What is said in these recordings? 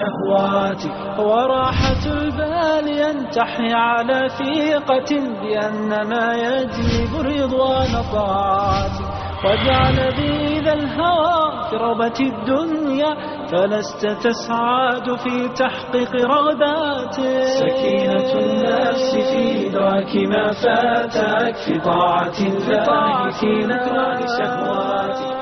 شهواتي، وراحة البال أن تحيا على ثقة بأن ما يجلب رضوان طاعتي، واجعل ذيذ الهوى في رغبة الدنيا فلست تسعد في تحقيق رغباتك. سكينة النفس في إدراك ما فاتك في طاعة الله في نكران شهواتك.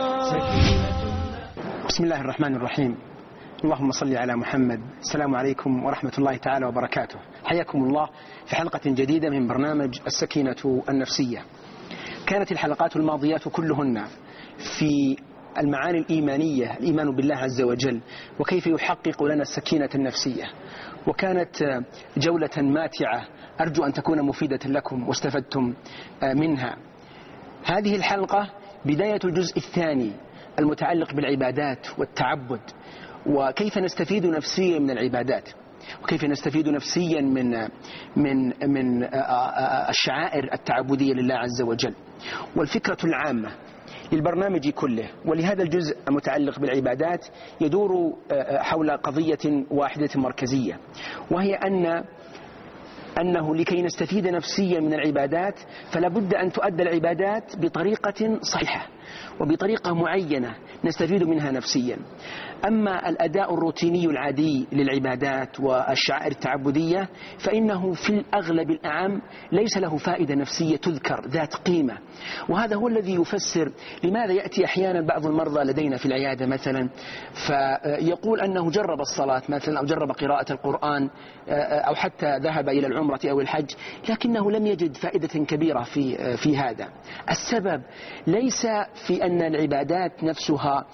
بسم الله الرحمن الرحيم. اللهم صل على محمد. السلام عليكم ورحمة الله تعالى وبركاته. حياكم الله في حلقة جديدة من برنامج السكينة النفسية. كانت الحلقات الماضيات كلهن في المعاني الإيمانية، الإيمان بالله عز وجل وكيف يحقق لنا السكينة النفسية، وكانت جولة ماتعة أرجو أن تكون مفيدة لكم واستفدتم منها. هذه الحلقة بداية الجزء الثاني المتعلق بالعبادات والتعبد، وكيف نستفيد نفسيا من العبادات، وكيف نستفيد نفسيا من الشعائر التعبدية لله عز وجل. والفكرة العامة للبرنامج كله ولهذا الجزء المتعلق بالعبادات يدور حول قضية واحدة مركزية، وهي أنه لكي نستفيد نفسيا من العبادات فلا بد أن تؤدى العبادات بطريقة صحيحة وبطريقة معينة نستفيد منها نفسيا. أما الأداء الروتيني العادي للعبادات والشعائر التعبدية فإنه في الأغلب الأعم ليس له فائدة نفسية تذكر ذات قيمة، وهذا هو الذي يفسر لماذا يأتي أحيانا بعض المرضى لدينا في العيادة مثلا فيقول أنه جرب الصلاة مثلا أو جرب قراءة القرآن أو حتى ذهب إلى العمرة أو الحج لكنه لم يجد فائدة كبيرة في هذا. السبب ليس في أن العبادات نفسها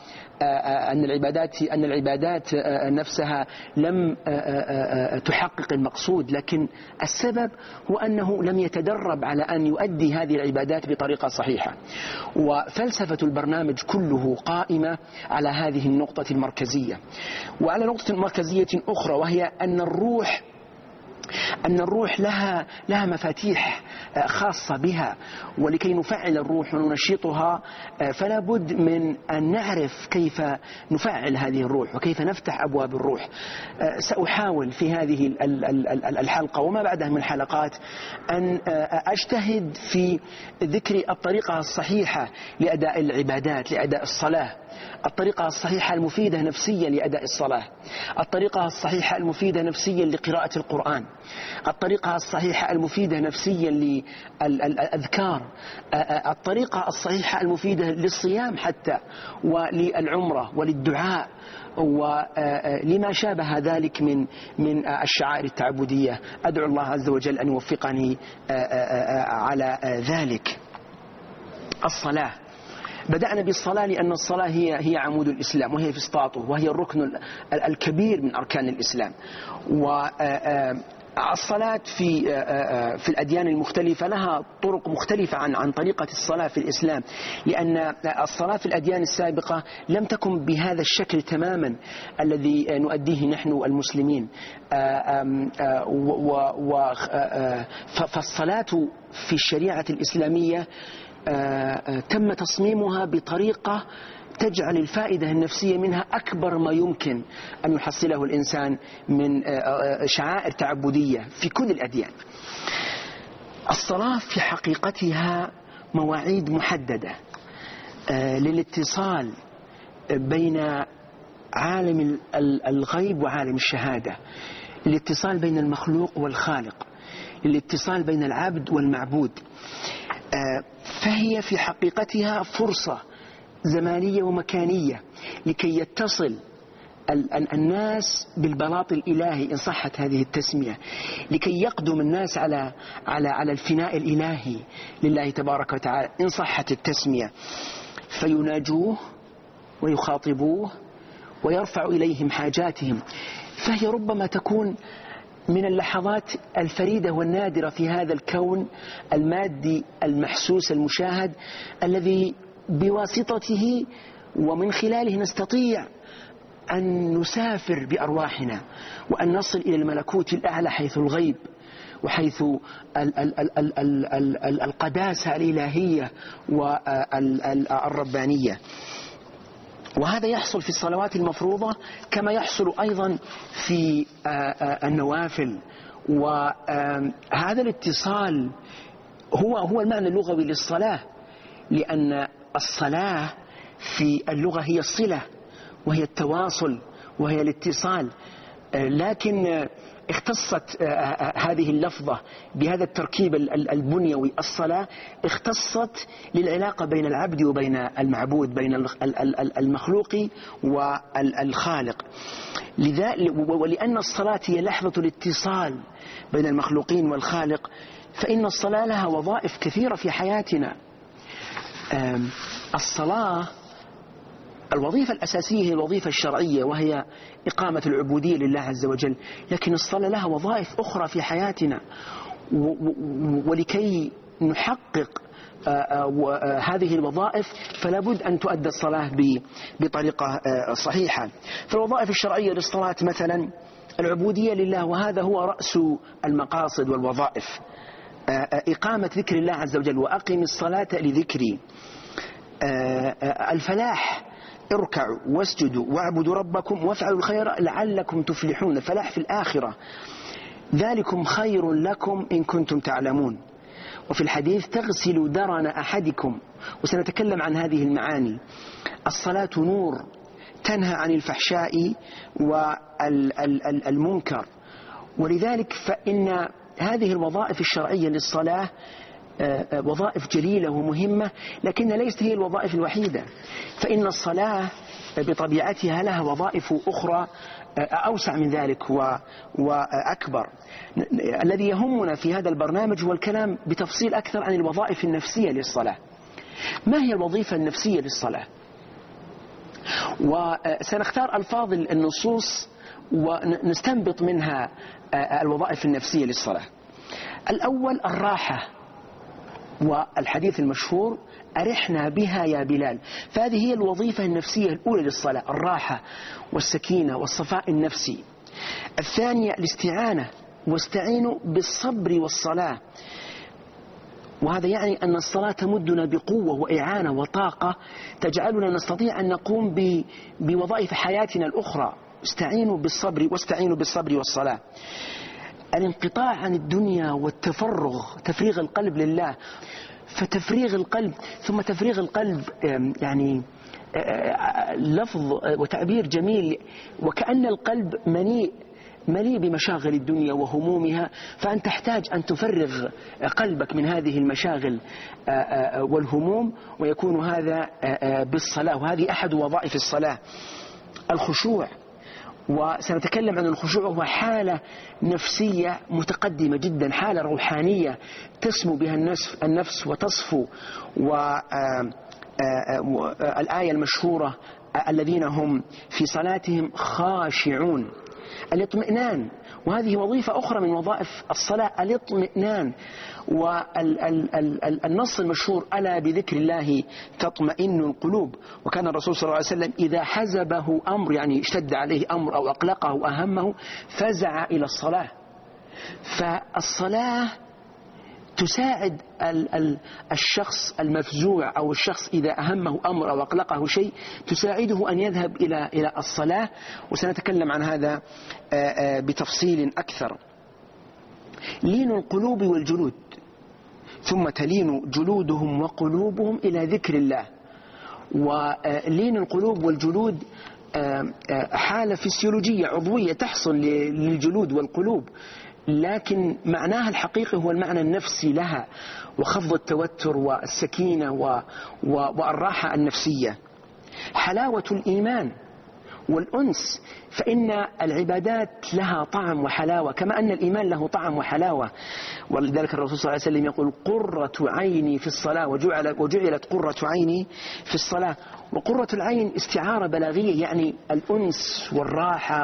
أن العبادات نفسها لم تحقق المقصود، لكن السبب هو أنه لم يتدرب على أن يؤدي هذه العبادات بطريقة صحيحة. وفلسفة البرنامج كله قائمة على هذه النقطة المركزية، وعلى نقطة مركزية أخرى وهي أن الروح لها مفاتيح خاصة بها، ولكي نفعل الروح وننشطها فلا بد من أن نعرف كيف نفعل هذه الروح وكيف نفتح أبواب الروح. سأحاول في هذه الحلقة وما بعدها من حلقات أن أجتهد في ذكر الطريقة الصحيحة لأداء العبادات، لأداء الصلاة، الطريقة الصحيحة المفيدة نفسيا لأداء الصلاة، الطريقة الصحيحة المفيدة نفسيا لقراءة القرآن، الطريقة الصحيحة المفيدة نفسيا للأذكار، الطريقة الصحيحة المفيدة للصيام حتى وللعمرة وللدعاء ولما شابه ذلك من الشعائر التعبدية. أدعو الله عز وجل أن يوفقني على ذلك. الصلاة، بدأنا بالصلاة لأن الصلاة هي عمود الإسلام وهي فسطاطه وهي الركن الكبير من أركان الإسلام. والصلاة في الأديان المختلفة لها طرق مختلفة عن طريقة الصلاة في الإسلام، لأن الصلاة في الأديان السابقة لم تكن بهذا الشكل تماما الذي نؤديه نحن المسلمين. فالصلاة في الشريعة الإسلامية تم تصميمها بطريقة تجعل الفائدة النفسية منها أكبر ما يمكن أن يحصله الإنسان من شعائر تعبدية في كل الأديان. الصلاة في حقيقتها مواعيد محددة للاتصال بين عالم الغيب وعالم الشهادة، للاتصال بين المخلوق والخالق، للاتصال بين العبد والمعبود. فهي في حقيقتها فرصة زمانية ومكانية لكي يتصل الناس بالبلاط الإلهي إن صحت هذه التسمية، لكي يقدم الناس على الفناء الإلهي لله تبارك وتعالى إن صحت التسمية، فيناجوه ويخاطبوه ويرفع إليهم حاجاتهم. فهي ربما تكون من اللحظات الفريدة والنادرة في هذا الكون المادي المحسوس المشاهد الذي بواسطته ومن خلاله نستطيع أن نسافر بأرواحنا وأن نصل إلى الملكوت الأعلى حيث الغيب وحيث القداسة الإلهية والربانية. وهذا يحصل في الصلوات المفروضة كما يحصل أيضا في النوافل. وهذا الاتصال هو المعنى اللغوي للصلاة، لأن الصلاة في اللغة هي الصلة وهي التواصل وهي الاتصال، لكن اختصت هذه اللفظة بهذا التركيب البنيوي الصلاة، اختصت للعلاقة بين العبد وبين المعبود، بين المخلوق والخالق. ولأن الصلاة هي لحظة الاتصال بين المخلوقين والخالق، فإن الصلاة لها وظائف كثيرة في حياتنا. الصلاة الوظيفة الأساسية هي الوظيفة الشرعية، وهي إقامة العبودية لله عز وجل، لكن الصلاة لها وظائف أخرى في حياتنا، ولكي نحقق هذه الوظائف فلا بد أن تؤدى الصلاة بطريقة صحيحة. فالوظائف الشرعية للصلاة مثلا العبودية لله، وهذا هو رأس المقاصد والوظائف، إقامة ذكر الله عز وجل، وأقم الصلاة لذكري. الفلاح اركعوا واسجدوا واعبدوا ربكم وافعلوا الخير لعلكم تفلحون، الفلاح في الآخرة، ذلكم خير لكم إن كنتم تعلمون. وفي الحديث تغسل درن أحدكم، وسنتكلم عن هذه المعاني. الصلاة نور تنهى عن الفحشاء والمنكر، ولذلك فإن هذه الوظائف الشرعية للصلاة وظائف جليلة ومهمة، لكن ليست هي الوظائف الوحيدة، فإن الصلاة بطبيعتها لها وظائف أخرى أوسع من ذلك وأكبر. الذي يهمنا في هذا البرنامج هو الكلام بتفصيل أكثر عن الوظائف النفسية للصلاة. ما هي الوظيفة النفسية للصلاة؟ وسنختار ألفاظ النصوص ونستنبط منها الوظائف النفسية للصلاة. الأول الراحة، والحديث المشهور أرحنا بها يا بلال، فهذه هي الوظيفة النفسية الأولى للصلاة، الراحة والسكينة والصفاء النفسي. الثانية الاستعانة، واستعينوا بالصبر والصلاة، وهذا يعني أن الصلاة تمدنا بقوة وإعانة وطاقة تجعلنا نستطيع أن نقوم بوظائف حياتنا الأخرى. استعينوا بالصبر واستعينوا بالصبر والصلاة. الانقطاع عن الدنيا والتفرغ، تفريغ القلب لله. فتفريغ القلب، ثم تفريغ القلب يعني لفظ وتعبير جميل، وكأن القلب مليء بمشاغل الدنيا وهمومها، فأنت تحتاج أن تفرغ قلبك من هذه المشاغل والهموم، ويكون هذا بالصلاة، وهذه أحد وظائف الصلاة. الخشوع، وسنتكلم عن الخشوع، هو حالة نفسية متقدمة جدا، حالة روحانية تسمو بها النفس وتصفو. والآية المشهورة الذين هم في صلاتهم خاشعون، الاطمئنان، وهذه وظيفة أخرى من وظائف الصلاة، الاطمئنان. والنص المشهور ألا بذكر الله تطمئن القلوب، وكان الرسول صلى الله عليه وسلم إذا حزبه أمر، يعني اشتد عليه أمر أو أقلقه أو أهمه، فزع إلى الصلاة. فالصلاة تساعد الشخص المفزوع أو الشخص إذا أهمه أمر أو أقلقه شيء، تساعده أن يذهب إلى الصلاة، وسنتكلم عن هذا بتفصيل أكثر. لين القلوب والجلود، ثم تلين جلودهم وقلوبهم إلى ذكر الله. ولين القلوب والجلود حالة فسيولوجية عضوية تحصل للجلود والقلوب، لكن معناها الحقيقي هو المعنى النفسي لها، وخفض التوتر والسكينة والراحة النفسية. حلاوة الإيمان والأنس، فإن العبادات لها طعم وحلاوة كما أن الإيمان له طعم وحلاوة. ولذلك الرسول صلى الله عليه وسلم يقول قرة عيني في الصلاة، وجعلت قرة عيني في الصلاة. وقرة العين استعارة بلاغية، يعني الأنس والراحة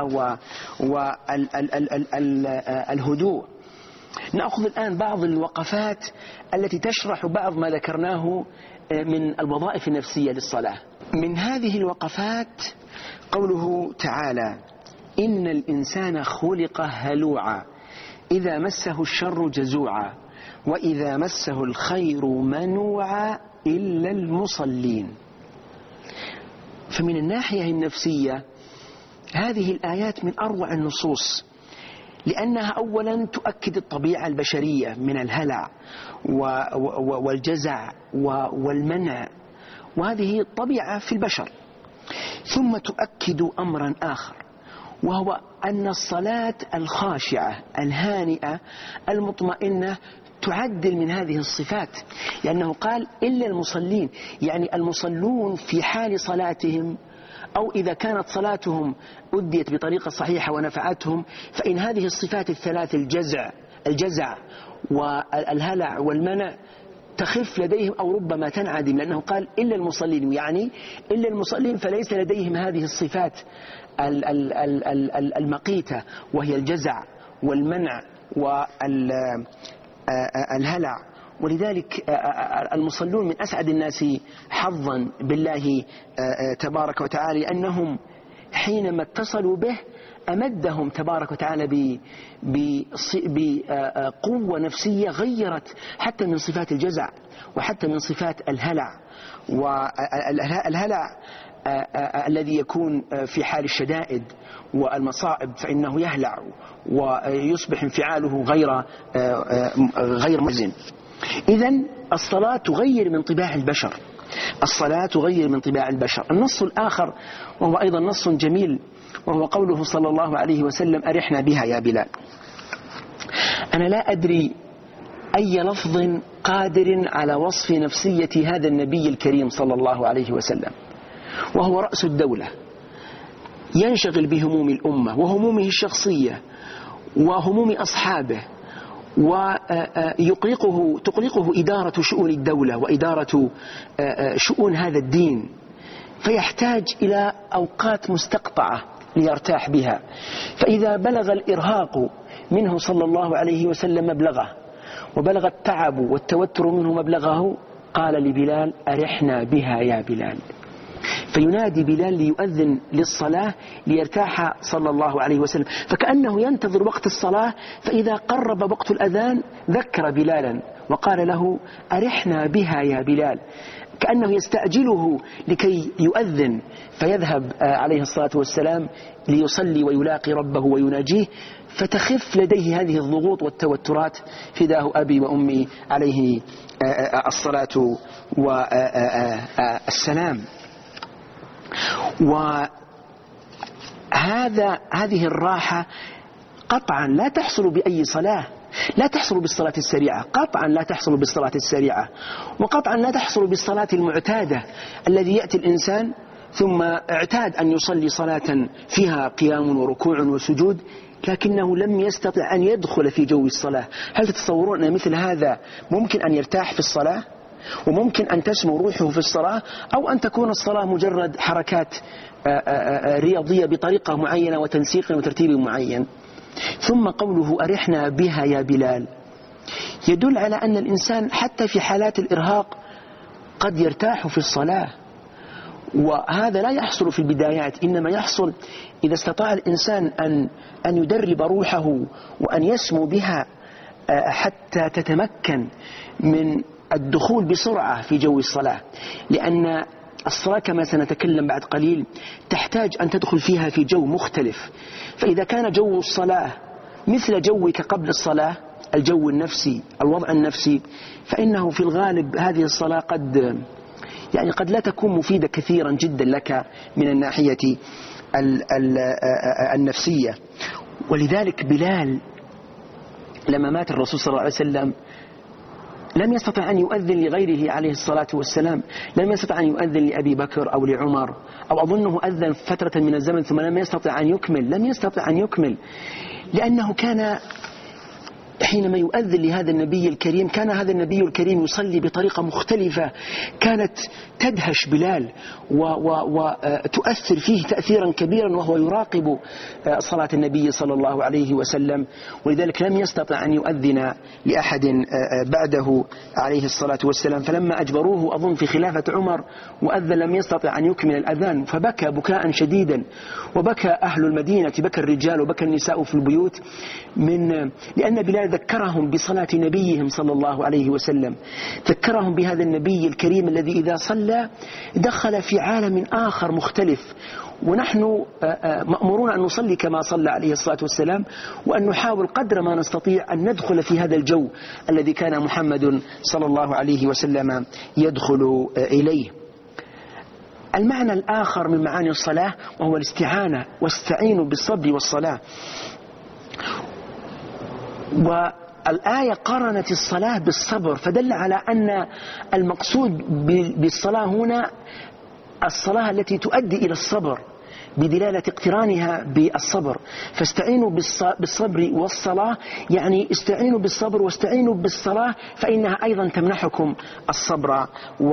والهدوء. نأخذ الآن بعض الوقفات التي تشرح بعض ما ذكرناه من الوظائف النفسية للصلاة. من هذه الوقفات قوله تعالى إن الإنسان خلق هلوعا إذا مسه الشر جزوعا وإذا مسه الخير منوعا إلا المصلين. فمن الناحية النفسية هذه الآيات من أروع النصوص، لأنها أولا تؤكد الطبيعة البشرية من الهلع والجزع والمنع، وهذه طبيعة في البشر. ثم تؤكد أمرا آخر، وهو أن الصلاة الخاشعة الهانئة المطمئنة تعدل من هذه الصفات، لأنه قال إلا المصلين، يعني المصلون في حال صلاتهم أو إذا كانت صلاتهم أديت بطريقة صحيحة ونفعتهم، فإن هذه الصفات الثلاث الجزع والهلع والمنع تخف لديهم أو ربما تنعدم، لأنه قال إلا المصلين، يعني إلا المصلين فليس لديهم هذه الصفات المقيتة، وهي الجزع والمنع والهلع. ولذلك المصلون من أسعد الناس حظا بالله تبارك وتعالى، لأنهم حينما اتصلوا به أمدهم تبارك وتعالى بقوة نفسية غيرت حتى من صفات الجزع وحتى من صفات الهلع. والهلع الذي يكون في حال الشدائد والمصائب فإنه يهلع ويصبح انفعاله غير مزن. إذن الصلاة تغير من طباع البشر، الصلاة تغير من طباع البشر. النص الآخر وهو أيضا نص جميل، وهو قوله صلى الله عليه وسلم: أرحنا بها يا بلال. أنا لا أدري أي لفظ قادر على وصف نفسية هذا النبي الكريم صلى الله عليه وسلم، وهو رأس الدولة، ينشغل بهموم الأمة وهمومه الشخصية وهموم أصحابه، وتقلقه إدارة شؤون الدولة وإدارة شؤون هذا الدين، فيحتاج إلى أوقات مستقطعة ليرتاح بها. فإذا بلغ الإرهاق منه صلى الله عليه وسلم مبلغه، وبلغ التعب والتوتر منه مبلغه، قال لبلال: أرحنا بها يا بلال. فينادي بلال ليؤذن للصلاة ليرتاح صلى الله عليه وسلم، فكأنه ينتظر وقت الصلاة، فإذا قرب وقت الأذان ذكر بلالا وقال له: أرحنا بها يا بلال، كأنه يستعجله لكي يؤذن فيذهب عليه الصلاة والسلام ليصلي ويلاقي ربه ويناجيه، فتخف لديه هذه الضغوط والتوترات. فداه أبي وأمي عليه الصلاة والسلام. وهذه الراحة قطعا لا تحصل بأي صلاة، لا تحصل بالصلاة السريعة، قطعا لا تحصل بالصلاة السريعة، وقطعا لا تحصل بالصلاة المعتادة الذي يأتي الإنسان ثم اعتاد أن يصلي صلاة فيها قيام وركوع وسجود، لكنه لم يستطع أن يدخل في جو الصلاة. هل تتصورون أن مثل هذا ممكن أن يرتاح في الصلاة؟ وممكن أن تسمو روحه في الصلاة، أو أن تكون الصلاة مجرد حركات رياضية بطريقة معينة وتنسيق وترتيب معين. ثم قوله: أرحنا بها يا بلال، يدل على أن الإنسان حتى في حالات الإرهاق قد يرتاح في الصلاة، وهذا لا يحصل في البدايات، إنما يحصل إذا استطاع الإنسان أن يدرب روحه وأن يسمو بها حتى تتمكن من الدخول بسرعة في جو الصلاة. لأن الصلاة كما سنتكلم بعد قليل تحتاج أن تدخل فيها في جو مختلف. فإذا كان جو الصلاة مثل جوك قبل الصلاة، الجو النفسي، الوضع النفسي، فإنه في الغالب هذه الصلاة قد لا تكون مفيدة كثيرا جدا لك من الناحية النفسية. ولذلك بلال لما مات الرسول صلى الله عليه وسلم لم يستطع أن يؤذن لغيره عليه الصلاة والسلام، لم يستطع أن يؤذن لأبي بكر أو لعمر، أو أظنه أذن فترة من الزمن ثم لم يستطع أن يكمل، لأنه كان حينما يؤذن لهذا النبي الكريم، كان هذا النبي الكريم يصلي بطريقة مختلفة كانت تدهش بلال وتؤثر فيه تأثيرا كبيرا وهو يراقب صلاة النبي صلى الله عليه وسلم. ولذلك لم يستطع أن يؤذن لأحد بعده عليه الصلاة والسلام. فلما أجبروه أظن في خلافة عمر وأذن لم يستطع أن يكمل الأذان، فبكى بكاء شديدا، وبكى أهل المدينة، بكى الرجال وبكى النساء في البيوت، لأن بلال البداية ذكرهم بصلاة نبيهم صلى الله عليه وسلم، ذكرهم بهذا النبي الكريم الذي إذا صلى دخل في عالم آخر مختلف. ونحن مأمورون أن نصلي كما صلى عليه الصلاة والسلام، وأن نحاول قدر ما نستطيع أن ندخل في هذا الجو الذي كان محمد صلى الله عليه وسلم يدخل إليه. المعنى الآخر من معاني الصلاة وهو الاستعانة، واستعينوا بالصبر والصلاة. والآية قرنت الصلاة بالصبر، فدل على أن المقصود بالصلاة هنا الصلاة التي تؤدي إلى الصبر بدلالة اقترانها بالصبر. فاستعينوا بالصبر والصلاة، يعني استعينوا بالصبر واستعينوا بالصلاة، فإنها أيضا تمنحكم الصبر.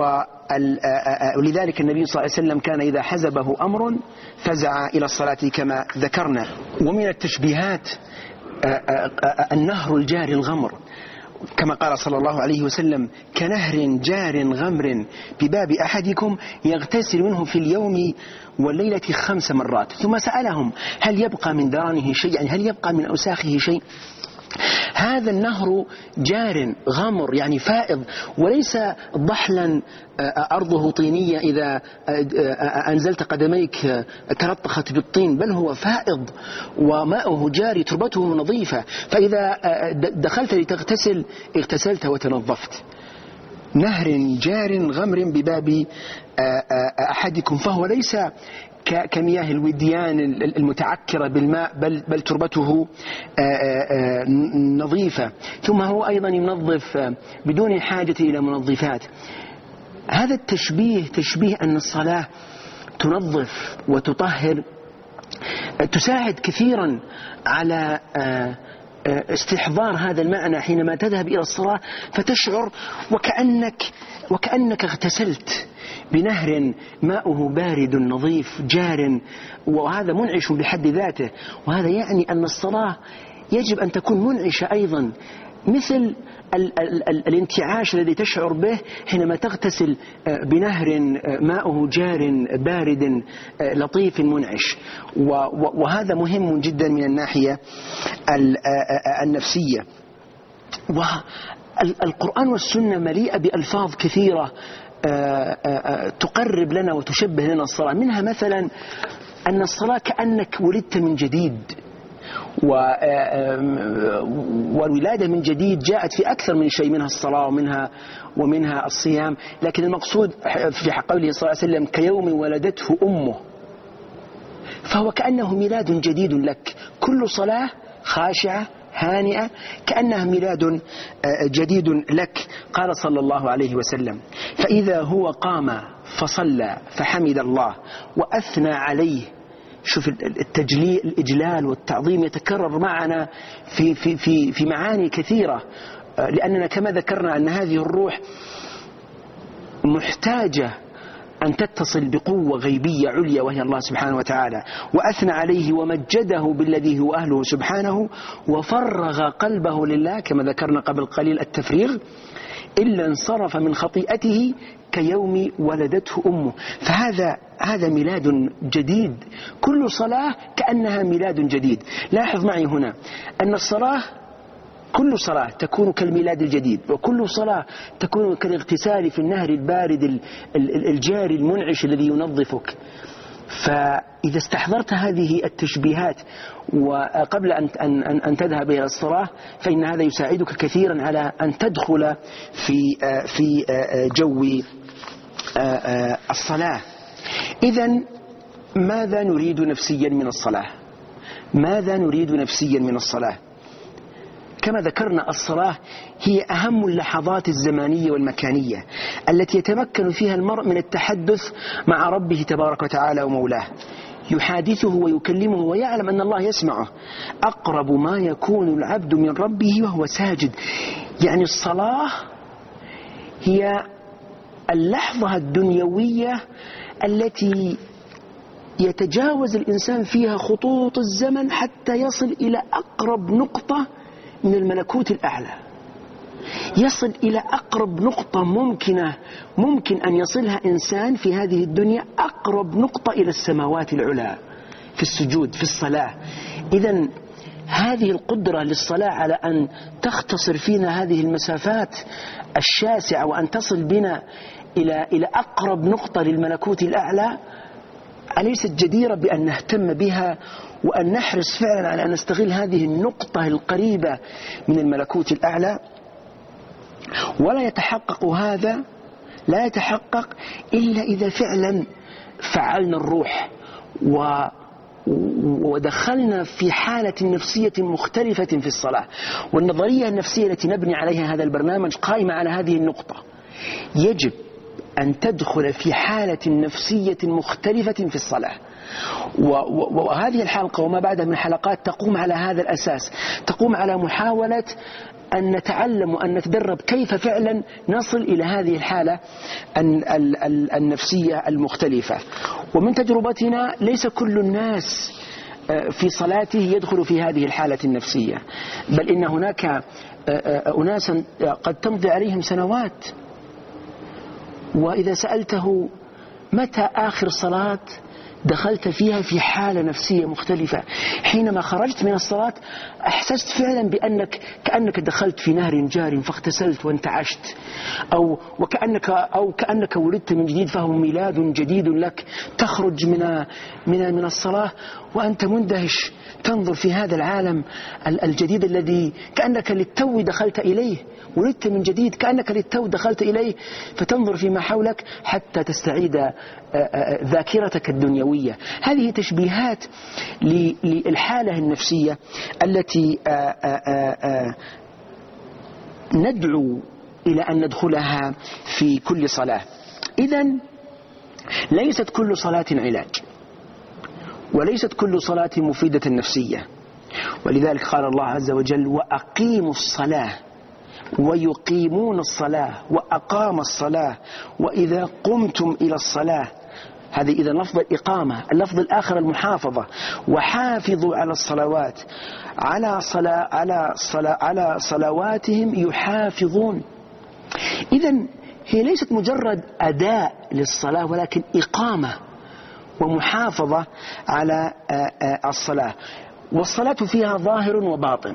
ولذلك النبي صلى الله عليه وسلم كان إذا حزبه أمر فزع إلى الصلاة كما ذكرنا. ومن التشبيهات النهر الجاري الغمر، كما قال صلى الله عليه وسلم: كنهر جار غمر بباب أحدكم يغتسل منه في اليوم والليلة 5 مرات. ثم سألهم: هل يبقى من درنه شيء؟ يعني هل يبقى من أوساخه شيء؟ هذا النهر جار غمر يعني فائض، وليس ضحلا أرضه طينية إذا أنزلت قدميك تلطخت بالطين، بل هو فائض وماؤه جاري، تربته نظيفة، فإذا دخلت لتغتسل اغتسلت وتنظفت. نهر جار غمر بباب أحدكم، فهو ليس كمياه الوديان المتعكرة بالماء، بل تربته نظيفة. ثم هو أيضا ينظف بدون حاجة إلى منظفات. هذا التشبيه تشبيه أن الصلاة تنظف وتطهر، تساعد كثيرا على استحضار هذا المعنى. حينما تذهب إلى الصلاة فتشعر وكأنك اغتسلت بنهر ماؤه بارد نظيف جار، وهذا منعش بحد ذاته. وهذا يعني أن الصلاة يجب أن تكون منعشة أيضا، مثل الانتعاش الذي تشعر به حينما تغتسل بنهر ماؤه جار بارد لطيف منعش. وهذا مهم جدا من الناحية النفسية. والقرآن والسنة مليئة بألفاظ كثيرة تقرب لنا وتشبه لنا الصلاة. منها مثلا أن الصلاة كأنك ولدت من جديد، والولادة من جديد جاءت في أكثر من شيء، منها الصلاة ومنها الصيام. لكن المقصود في قوله صلى الله عليه وسلم: كيوم ولدته أمه، فهو كأنه ميلاد جديد لك. كل صلاة خاشعة هانئة كأنها ميلاد جديد لك. قال صلى الله عليه وسلم: فإذا هو قام فصلى فحمد الله وأثنى عليه. شوف الإجلال والتعظيم يتكرر معنا في معاني كثيرة، لأننا كما ذكرنا أن هذه الروح محتاجة أن تتصل بقوة غيبية عليا وهي الله سبحانه وتعالى. وأثنى عليه ومجده بالذي هو أهله سبحانه، وفرغ قلبه لله، كما ذكرنا قبل قليل التفريغ، إلا انصرف من خطيئته كيوم ولدته أمه. فهذا ميلاد جديد. كل صلاة كأنها ميلاد جديد. لاحظ معي هنا أن كل صلاة تكون كالميلاد الجديد، وكل صلاة تكون كالاغتسال في النهر البارد الجاري المنعش الذي ينظفك. فإذا استحضرت هذه التشبيهات وقبل أن تذهب إلى الصلاة، فإن هذا يساعدك كثيرا على أن تدخل في جو الصلاة. إذن ماذا نريد نفسيا من الصلاة؟ ماذا نريد نفسيا من الصلاة؟ كما ذكرنا الصلاة هي أهم اللحظات الزمانية والمكانية التي يتمكن فيها المرء من التحدث مع ربه تبارك وتعالى ومولاه، يحادثه ويكلمه ويعلم أن الله يسمعه. أقرب ما يكون العبد من ربه وهو ساجد. يعني الصلاة هي اللحظة الدنيوية التي يتجاوز الإنسان فيها خطوط الزمن حتى يصل إلى أقرب نقطة من الملكوت الأعلى، يصل إلى أقرب نقطة ممكن أن يصلها إنسان في هذه الدنيا، أقرب نقطة إلى السماوات العلى في السجود في الصلاة. إذن هذه القدرة للصلاة على أن تختصر فينا هذه المسافات الشاسعة وأن تصل بنا إلى أقرب نقطة للملكوت الأعلى، أليست جديرة بأن نهتم بها وأن نحرص فعلا على أن نستغل هذه النقطة القريبة من الملكوت الأعلى؟ ولا يتحقق هذا، لا يتحقق إلا إذا فعلا فعلنا الروح ودخلنا في حالة نفسية مختلفة في الصلاة. والنظرية النفسية التي نبني عليها هذا البرنامج قائمة على هذه النقطة. يجب أن تدخل في حالة نفسية مختلفة في الصلاة، وهذه الحلقة وما بعدها من حلقات تقوم على هذا الأساس، تقوم على محاولة أن نتعلم وأن نتدرب كيف فعلا نصل إلى هذه الحالة النفسية المختلفة. ومن تجربتنا ليس كل الناس في صلاته يدخل في هذه الحالة النفسية، بل إن هناك أناسا قد تمضي عليهم سنوات، وإذا سألته متى آخر صلاة دخلت فيها في حالة نفسية مختلفة، حينما خرجت من الصلاة أحسست فعلا كأنك دخلت في نهر جار فاغتسلت وانتعشت، أو كأنك ولدت من جديد، فهو ميلاد جديد لك، تخرج من الصلاة وأنت مندهش تنظر في هذا العالم الجديد الذي كأنك للتو دخلت إليه، ولدت من جديد كأنك للتو دخلت إليه، فتنظر فيما حولك حتى تستعيد ذاكرتك الدنيوية. هذه تشبيهات للحالة النفسية التي ندعو إلى أن ندخلها في كل صلاة. إذن ليست كل صلاة علاج، وليست كل صلاة مفيدة نفسية، ولذلك قال الله عز وجل: وأقيموا الصلاة، ويقيمون الصلاة، وأقام الصلاة، وإذا قمتم إلى الصلاة. هذه إذا لفظ الإقامة. اللفظ الآخر المحافظة: وحافظوا على الصلوات، على صلواتهم يحافظون. إذن هي ليست مجرد أداء للصلاة، ولكن إقامة ومحافظة على الصلاة. والصلاة فيها ظاهر وباطن،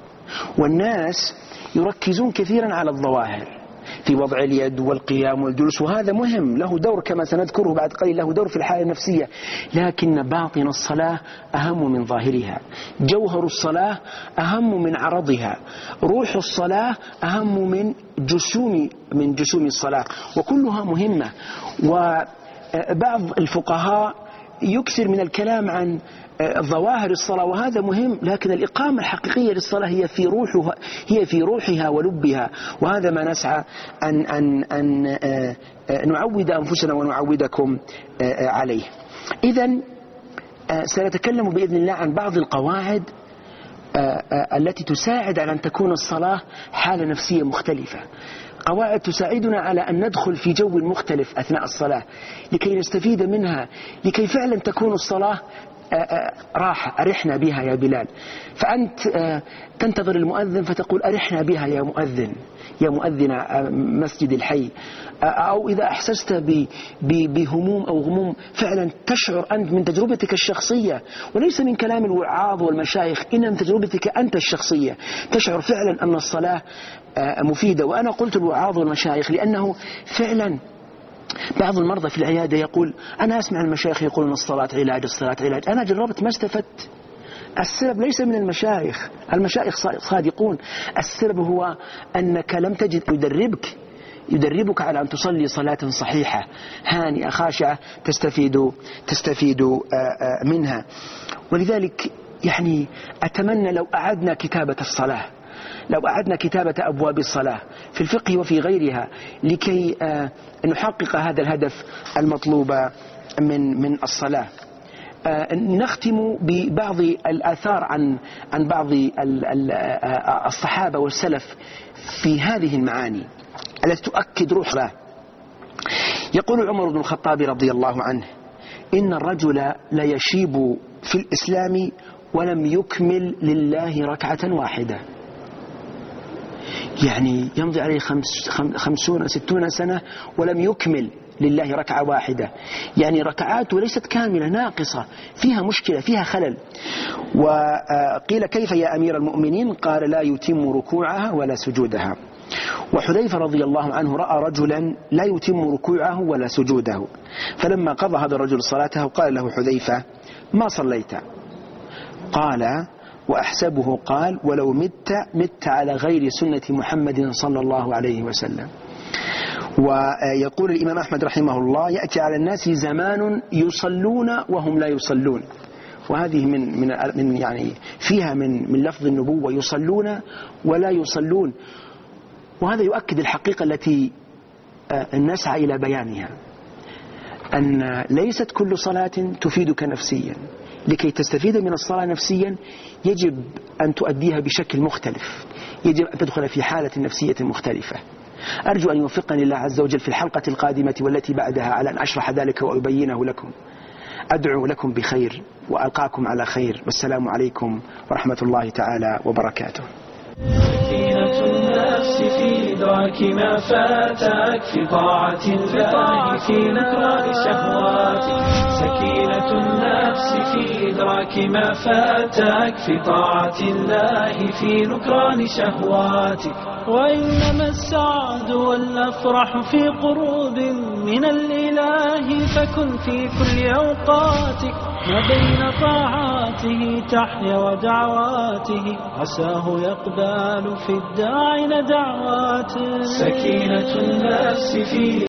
والناس يركزون كثيرا على الظواهر في وضع اليد والقيام والجلوس، وهذا مهم، له دور كما سنذكره بعد قليل، له دور في الحالة النفسية، لكن باطن الصلاة أهم من ظاهرها، جوهر الصلاة أهم من عرضها، روح الصلاة أهم من جسوم الصلاة، وكلها مهمة. وبعض الفقهاء يكثر من الكلام عن ظواهر الصلاة، وهذا مهم، لكن الإقامة الحقيقية للصلاة هي في روحها ولبها، وهذا ما نسعى أن نعود أنفسنا ونعودكم عليه. إذن سنتكلم بإذن الله عن بعض القواعد التي تساعد على أن تكون الصلاة حالة نفسية مختلفة، قواعد تساعدنا على أن ندخل في جو مختلف أثناء الصلاة لكي نستفيد منها، لكي فعلا تكون الصلاة راحة. أرحنا بها يا بلال، فأنت تنتظر المؤذن فتقول: أرحنا بها يا مؤذن، يا مؤذن مسجد الحي. أو إذا أحسست بهموم أو غموم، فعلا تشعر أنت من تجربتك الشخصية، وليس من كلام الوعاظ والمشايخ، إنما من تجربتك أنت الشخصية، تشعر فعلا أن الصلاة مفيدة. وأنا قلت الوعاظ والمشايخ لأنه فعلا بعض المرضى في العيادة يقول: أنا أسمع المشايخ يقولون الصلاة علاج، الصلاة علاج، أنا جربت ما استفدت. السبب ليس من المشايخ، المشايخ صادقون، السبب هو أنك لم تجد يدربك على أن تصلي صلاة صحيحة هانئة خاشعة تستفيد منها. ولذلك يعني أتمنى لو أعدنا كتابة الصلاة، لو أعدنا كتابة أبواب الصلاة في الفقه وفي غيرها، لكي نحقق هذا الهدف المطلوب من الصلاة. نختم ببعض الآثار عن بعض الصحابة والسلف في هذه المعاني التي تؤكد روح الصلاة. يقول عمر بن الخطاب رضي الله عنه: إن الرجل لا يشيب في الإسلام ولم يكمل لله ركعة واحدة. يعني يمضي عليه 50 60 سنة ولم يكمل لله ركعة واحدة، يعني ركعات وليست كاملة، ناقصة، فيها مشكلة، فيها خلل. وقيل كيف يا أمير المؤمنين؟ قال لا يتم ركوعها ولا سجودها. وحذيفة رضي الله عنه رأى رجلا لا يتم ركوعه ولا سجوده، فلما قضى هذا الرجل صلاته قال له حذيفة ما صليت؟ قال وأحسبه قال ولو مت على غير سنة محمد صلى الله عليه وسلم. ويقول الإمام أحمد رحمه الله يأتي على الناس زمان يصلون وهم لا يصلون، وهذه من يعني فيها من لفظ النبوة، يصلون ولا يصلون. وهذا يؤكد الحقيقة التي نسعى إلى بيانها، أن ليست كل صلاة تفيدك نفسيا. لكي تستفيد من الصلاة نفسيا يجب أن تؤديها بشكل مختلف، يجب أن تدخل في حالة نفسية مختلفة. أرجو أن يوفقني الله عز وجل في الحلقة القادمة والتي بعدها على أن أشرح ذلك وأبينه لكم. أدعو لكم بخير وألقاكم على خير، والسلام عليكم ورحمة الله تعالى وبركاته. سكينة النفس في إدراك ما فاتك، في طاعة الله في نكران شهواتك. سكينة النفس في إدراك ما فاتك، في طاعة الله في نكران شهواتك. وإنما السعد والأفرح في قرب من الإله، فكن في كل أوقاتك ما بين طاعاته تحيا ودعواته، عساه يقبل في الداعين دعواته. سكينة النفس في